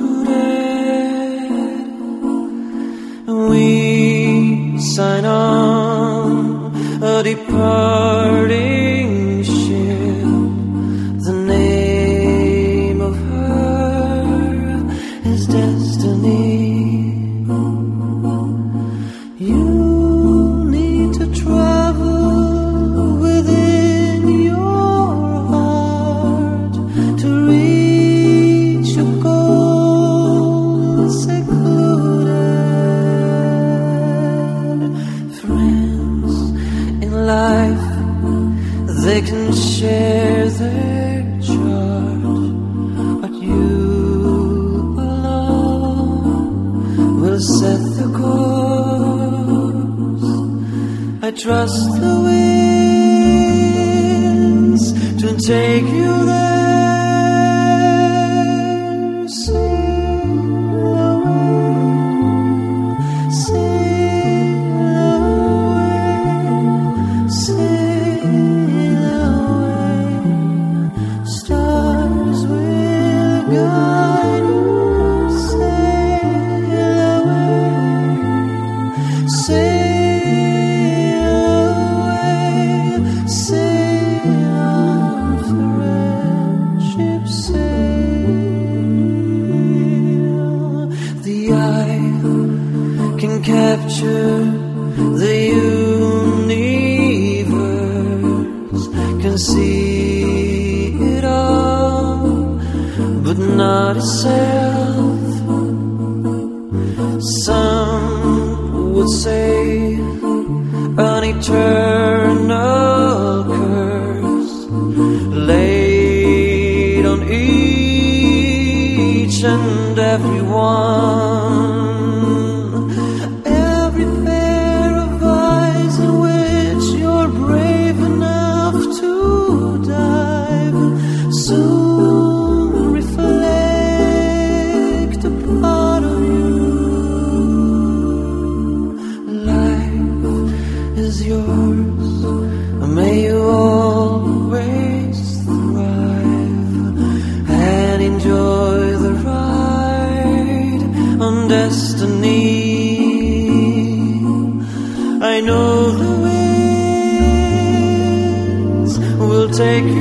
We sign on a departing ship. The name of her is destiny. You need to travel within your heart to reach your goal secluded. Friends in life, they can share their charge, but you alone will set the course. I trust the winds to take you there. Sail away, sail away, sail away. Stars will guide you. Sail away, sail away, sail on, friendship sail. The eye can capture the universe, can see it all, but not itself. Some would say an eternal curse laid on each and every one. Every pair of eyes in which you're brave enough to dive soon reflect a part of you. Life is yours, may you always thrive and enjoy the ride on destiny. I know the winds will take you